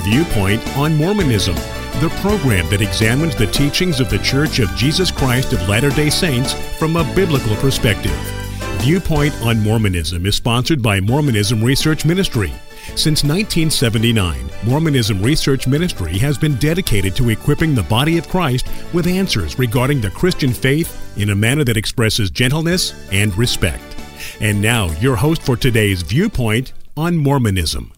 Viewpoint on Mormonism, the program that examines the teachings of the Church of Jesus Christ of Latter-day Saints from a biblical perspective. Viewpoint on Mormonism is sponsored by Mormonism Research Ministry. Since 1979, Mormonism Research Ministry has been dedicated to equipping the body of Christ with answers regarding the Christian faith in a manner that expresses gentleness and respect. And now, your host for today's Viewpoint on Mormonism.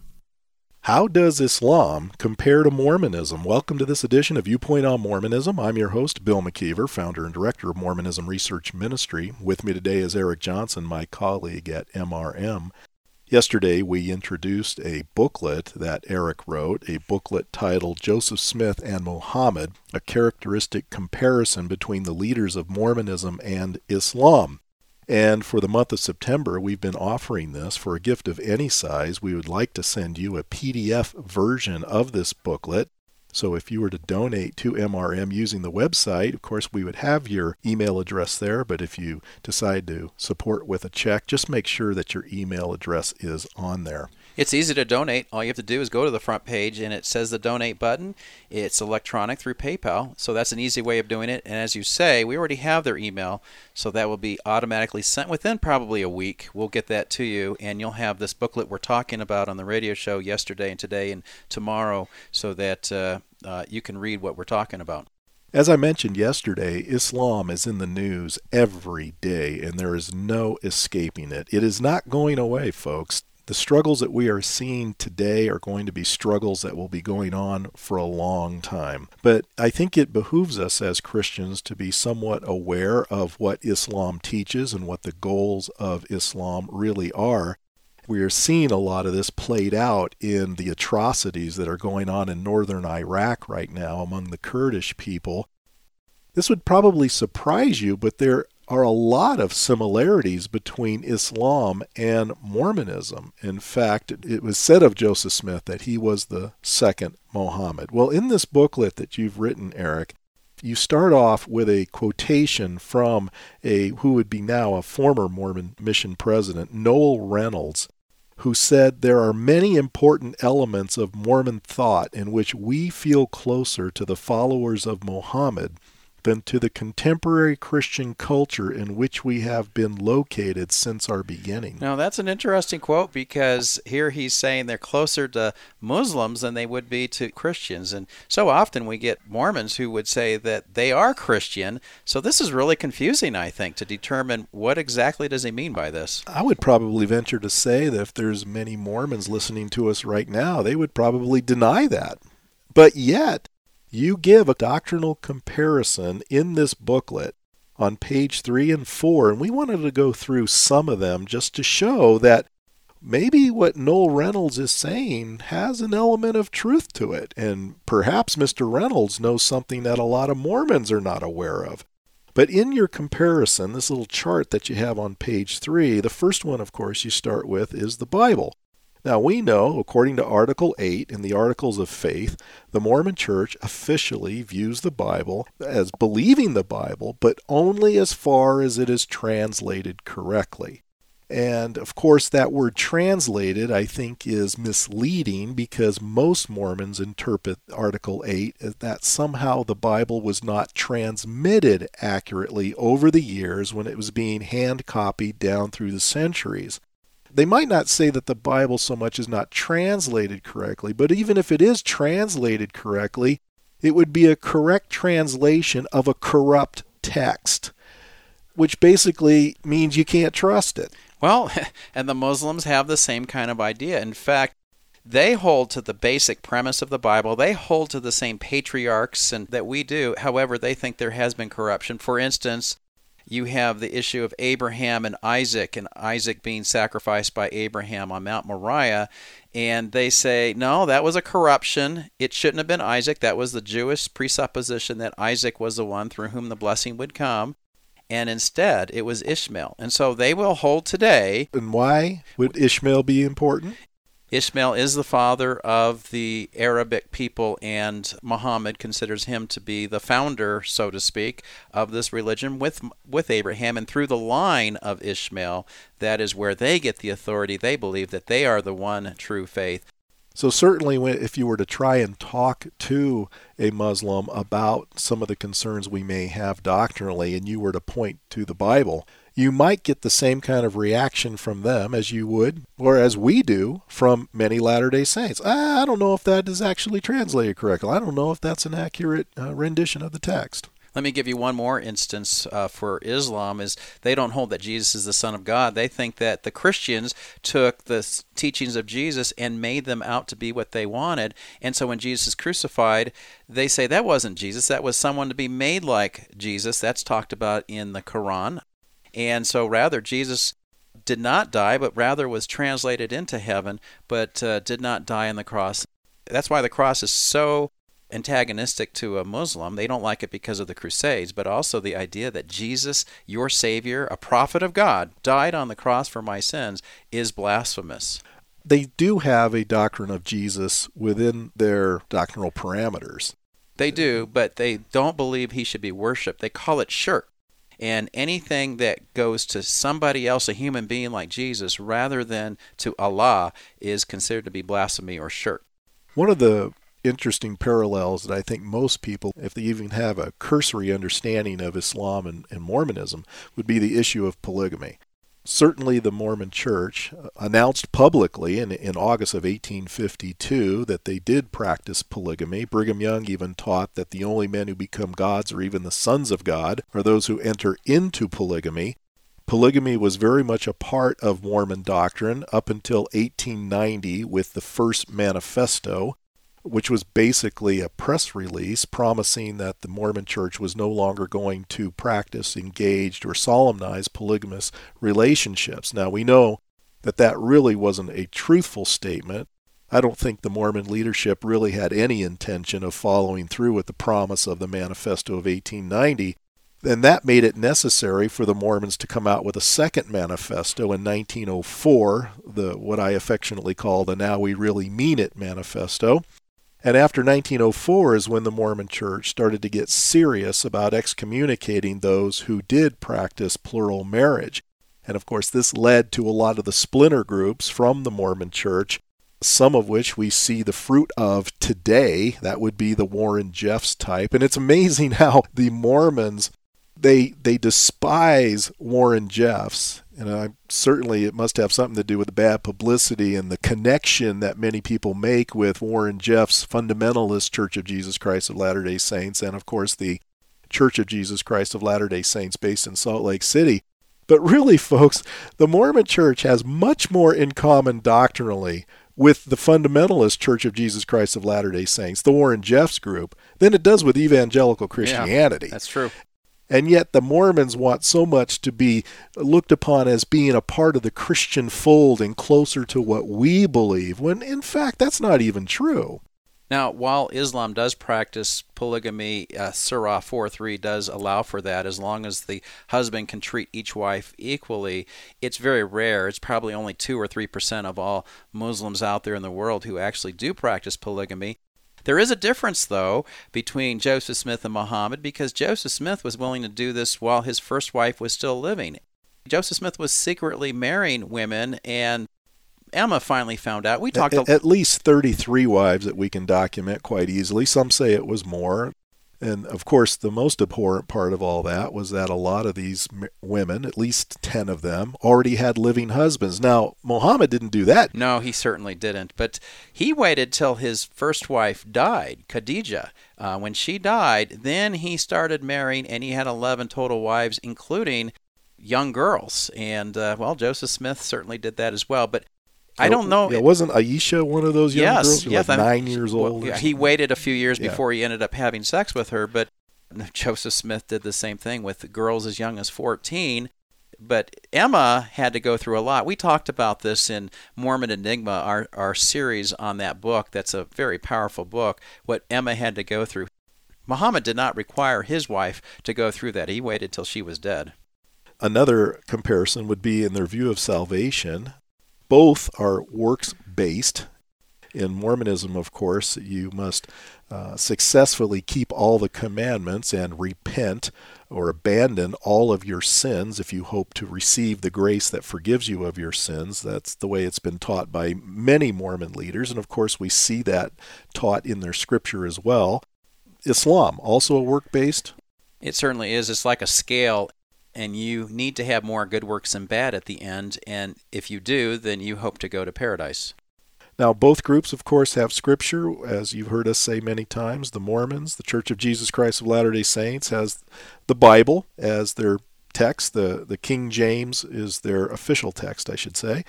How does Islam compare to Mormonism? Welcome to this edition of Viewpoint on Mormonism. I'm your host, Bill McKeever, founder and director of Mormonism Research Ministry. With me today is Eric Johnson, my colleague at MRM. Yesterday, we introduced a booklet that Eric wrote, a booklet titled Joseph Smith and Muhammad, a characteristic comparison between the leaders of Mormonism and Islam. And for the month of September, we've been offering this for a gift of any size. We would like to send you a PDF version of this booklet. So if you were to donate to MRM using the website, of course, we would have your email address there. But if you decide to support with a check, just make sure that your email address is on there. It's easy to donate. All you have to do is go to the front page and it says the donate button. It's electronic through PayPal, so that's an easy way of doing it. And as you say, we already have their email, so that will be automatically sent within probably a week. We'll get that to you, and you'll have this booklet we're talking about on the radio show yesterday and today and tomorrow, so that you can read what we're talking about. As I mentioned yesterday, Islam is in the news every day, and there is no escaping it. It is not going away, folks. The struggles that we are seeing today are going to be struggles that will be going on for a long time. But I think it behooves us as Christians to be somewhat aware of what Islam teaches and what the goals of Islam really are. We are seeing a lot of this played out in the atrocities that are going on in northern Iraq right now among the Kurdish people. This would probably surprise you, but there are a lot of similarities between Islam and Mormonism. In fact, it was said of Joseph Smith that he was the second Muhammad. Well, in this booklet that you've written, Eric, you start off with a quotation from who would be now a former Mormon mission president, Noel Reynolds, who said, "There are many important elements of Mormon thought in which we feel closer to the followers of Muhammad than to the contemporary Christian culture in which we have been located since our beginning." Now, that's an interesting quote, because here he's saying they're closer to Muslims than they would be to Christians. And so often we get Mormons who would say that they are Christian. So this is really confusing, I think, to determine what exactly does he mean by this. I would probably venture to say that if there's many Mormons listening to us right now, they would probably deny that. But yet, you give a doctrinal comparison in this booklet on page 3 and 4, and we wanted to go through some of them just to show that maybe what Noel Reynolds is saying has an element of truth to it, and perhaps Mr. Reynolds knows something that a lot of Mormons are not aware of. But in your comparison, this little chart that you have on page 3, the first one, of course, you start with is the Bible. Now, we know, according to Article 8 in the Articles of Faith, the Mormon Church officially views the Bible as believing the Bible, but only as far as it is translated correctly. And, of course, that word translated, I think, is misleading, because most Mormons interpret Article 8 as that somehow the Bible was not transmitted accurately over the years when it was being hand-copied down through the centuries. They might not say that the Bible so much is not translated correctly, but even if it is translated correctly, it would be a correct translation of a corrupt text, which basically means you can't trust it. Well, and the Muslims have the same kind of idea. In fact, they hold to the basic premise of the Bible. They hold to the same patriarchs that we do. However, they think there has been corruption. For instance, you have the issue of Abraham and Isaac being sacrificed by Abraham on Mount Moriah. And they say, no, that was a corruption. It shouldn't have been Isaac. That was the Jewish presupposition that Isaac was the one through whom the blessing would come. And instead, it was Ishmael. And so they will hold today. And why would Ishmael be important? Ishmael is the father of the Arabic people, and Muhammad considers him to be the founder, so to speak, of this religion with Abraham. And through the line of Ishmael, that is where they get the authority. They believe that they are the one true faith. So certainly if you were to try and talk to a Muslim about some of the concerns we may have doctrinally, and you were to point to the Bible, you might get the same kind of reaction from them as you would, or as we do, from many Latter-day Saints. I don't know if that is actually translated correctly. I don't know if that's an accurate rendition of the text. Let me give you one more instance for Islam. Is they don't hold that Jesus is the Son of God. They think that the Christians took the teachings of Jesus and made them out to be what they wanted. And so when Jesus is crucified, they say that wasn't Jesus. That was someone to be made like Jesus. That's talked about in the Quran. And so rather, Jesus did not die, but rather was translated into heaven, but did not die on the cross. That's why the cross is so antagonistic to a Muslim. They don't like it because of the Crusades, but also the idea that Jesus, your Savior, a prophet of God, died on the cross for my sins is blasphemous. They do have a doctrine of Jesus within their doctrinal parameters. They do, but they don't believe he should be worshipped. They call it shirk. And anything that goes to somebody else, a human being like Jesus, rather than to Allah, is considered to be blasphemy or shirk. One of the interesting parallels that I think most people, if they even have a cursory understanding of Islam and Mormonism, would be the issue of polygamy. Certainly the Mormon Church announced publicly in August of 1852 that they did practice polygamy. Brigham Young even taught that the only men who become gods or even the sons of God are those who enter into polygamy. Polygamy was very much a part of Mormon doctrine up until 1890 with the first manifesto, which was basically a press release promising that the Mormon Church was no longer going to practice, engaged, or solemnize polygamous relationships. Now, we know that that really wasn't a truthful statement. I don't think the Mormon leadership really had any intention of following through with the promise of the Manifesto of 1890. And that made it necessary for the Mormons to come out with a second manifesto in 1904, what I affectionately call the Now We Really Mean It Manifesto. And after 1904 is when the Mormon Church started to get serious about excommunicating those who did practice plural marriage. And of course, this led to a lot of the splinter groups from the Mormon Church, some of which we see the fruit of today. That would be the Warren Jeffs type. And it's amazing how the Mormons, they despise Warren Jeffs. And certainly it must have something to do with the bad publicity and the connection that many people make with Warren Jeffs' fundamentalist Church of Jesus Christ of Latter-day Saints, and of course the Church of Jesus Christ of Latter-day Saints based in Salt Lake City. But really, folks, the Mormon Church has much more in common doctrinally with the fundamentalist Church of Jesus Christ of Latter-day Saints, the Warren Jeffs group, than it does with evangelical Christianity. Yeah, that's true. And yet the Mormons want so much to be looked upon as being a part of the Christian fold and closer to what we believe, when in fact that's not even true. Now, while Islam does practice polygamy, Surah 4:3 does allow for that as long as the husband can treat each wife equally. It's very rare. It's probably only 2 or 3% of all Muslims out there in the world who actually do practice polygamy. There is a difference, though, between Joseph Smith and Muhammad, because Joseph Smith was willing to do this while his first wife was still living. Joseph Smith was secretly marrying women, and Emma finally found out. We talked at least 33 wives that we can document quite easily. Some say it was more. And, of course, the most abhorrent part of all that was that a lot of these women, at least 10 of them, already had living husbands. Now, Muhammad didn't do that. No, he certainly didn't. But he waited till his first wife died, Khadijah. When she died, then he started marrying, and he had 11 total wives, including young girls. And, Joseph Smith certainly did that as well. But I don't know. Yeah, wasn't Aisha one of those young girls? Yes, like 9 years old? Well, he waited a few years before he ended up having sex with her, but Joseph Smith did the same thing with girls as young as 14. But Emma had to go through a lot. We talked about this in Mormon Enigma, our series on that book. That's a very powerful book, what Emma had to go through. Muhammad did not require his wife to go through that. He waited till she was dead. Another comparison would be in their view of salvation. Both are works-based. In Mormonism, of course, you must successfully keep all the commandments and repent or abandon all of your sins if you hope to receive the grace that forgives you of your sins. That's the way it's been taught by many Mormon leaders, and of course we see that taught in their scripture as well. Islam, also a work-based? It certainly is. It's like a scale, and you need to have more good works than bad at the end, and if you do, then you hope to go to paradise. Now, both groups, of course, have Scripture, as you've heard us say many times. The Mormons, the Church of Jesus Christ of Latter-day Saints, has the Bible as their text. The King James is their official text, I should say.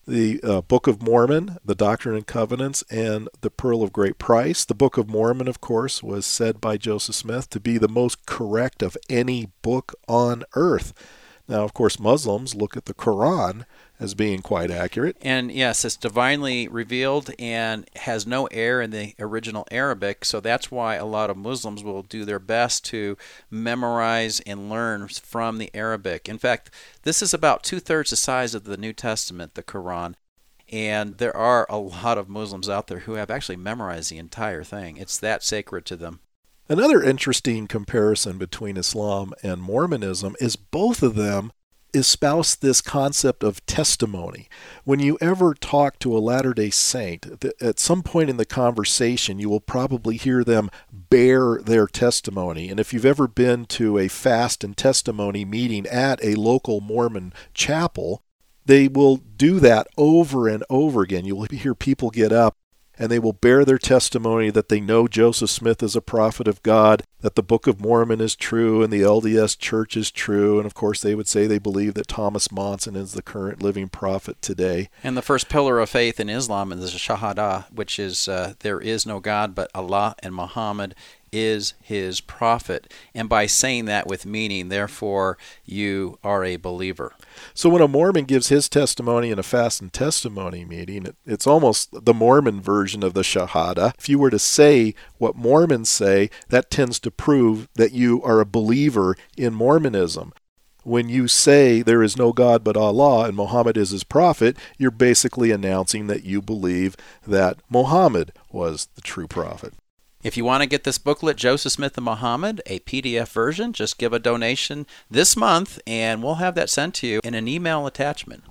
The Book of Mormon, the Doctrine and Covenants, and the Pearl of Great Price. The Book of Mormon, of course, was said by Joseph Smith to be the most correct of any book on earth. Now, of course, Muslims look at the Quran as being quite accurate. And yes, it's divinely revealed and has no error in the original Arabic, so that's why a lot of Muslims will do their best to memorize and learn from the Arabic. In fact, this is about 2/3 the size of the New Testament, the Quran, and there are a lot of Muslims out there who have actually memorized the entire thing. It's that sacred to them. Another interesting comparison between Islam and Mormonism is both of them espouse this concept of testimony. When you ever talk to a Latter-day Saint, at some point in the conversation, you will probably hear them bear their testimony. And if you've ever been to a fast and testimony meeting at a local Mormon chapel, they will do that over and over again. You will hear people get up and they will bear their testimony that they know Joseph Smith is a prophet of God, that the Book of Mormon is true, and the LDS Church is true, and of course they would say they believe that Thomas Monson is the current living prophet today. And the first pillar of faith in Islam is the Shahada, which is there is no God but Allah, and Muhammad is his prophet. And by saying that with meaning, therefore, you are a believer. So when a Mormon gives his testimony in a fast and testimony meeting, it's almost the Mormon version of the Shahada. If you were to say what Mormons say, that tends to prove that you are a believer in Mormonism. When you say there is no God but Allah and Muhammad is his prophet, you're basically announcing that you believe that Muhammad was the true prophet. If you want to get this booklet, Joseph Smith and Muhammad, a PDF version, just give a donation this month and we'll have that sent to you in an email attachment.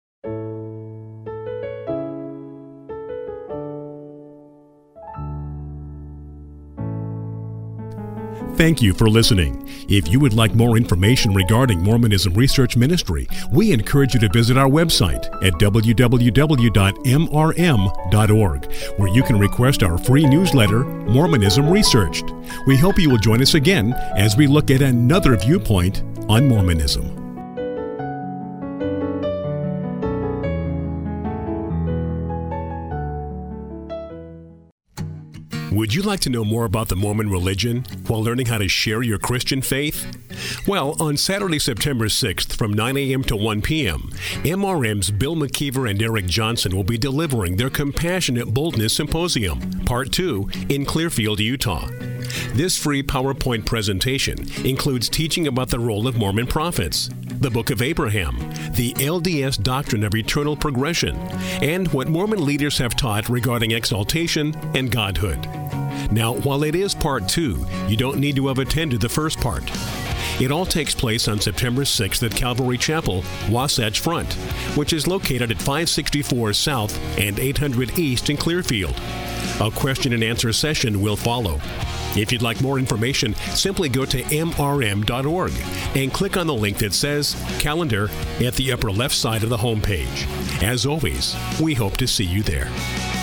Thank you for listening. If you would like more information regarding Mormonism Research Ministry, we encourage you to visit our website at www.mrm.org, where you can request our free newsletter, Mormonism Researched. We hope you will join us again as we look at another viewpoint on Mormonism. Would you like to know more about the Mormon religion while learning how to share your Christian faith? Well, on Saturday, September 6th from 9 a.m. to 1 p.m., MRM's Bill McKeever and Eric Johnson will be delivering their Compassionate Boldness Symposium, Part 2, in Clearfield, Utah. This free PowerPoint presentation includes teaching about the role of Mormon prophets, the Book of Abraham, the LDS doctrine of eternal progression, and what Mormon leaders have taught regarding exaltation and godhood. Now, while it is Part 2, you don't need to have attended the first part. It all takes place on September 6th at Calvary Chapel, Wasatch Front, which is located at 564 South and 800 East in Clearfield. A question and answer session will follow. If you'd like more information, simply go to mrm.org and click on the link that says Calendar at the upper left side of the homepage. As always, we hope to see you there.